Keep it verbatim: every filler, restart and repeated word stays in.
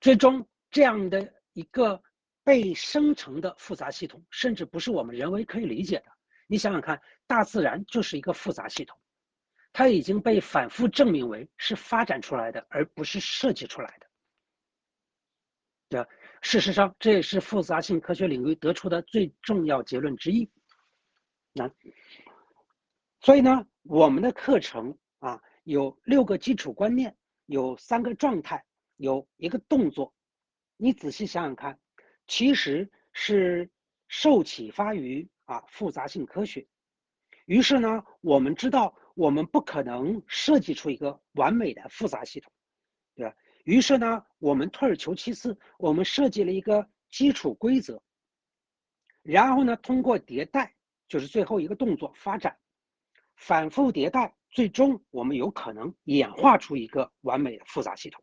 最终这样的一个被生成的复杂系统，甚至不是我们人为可以理解的。你想想看，大自然就是一个复杂系统，它已经被反复证明为是发展出来的，而不是设计出来的。对吧？事实上，这也是复杂性科学领域得出的最重要结论之一。那所以呢，我们的课程啊有六个基础观念，有三个状态，有一个动作。你仔细想想看，其实是受启发于啊复杂性科学。于是呢，我们知道我们不可能设计出一个完美的复杂系统，对吧？于是呢，我们退而求其次，我们设计了一个基础规则，然后呢，通过迭代，就是最后一个动作发展，反复迭代，最终我们有可能演化出一个完美的复杂系统。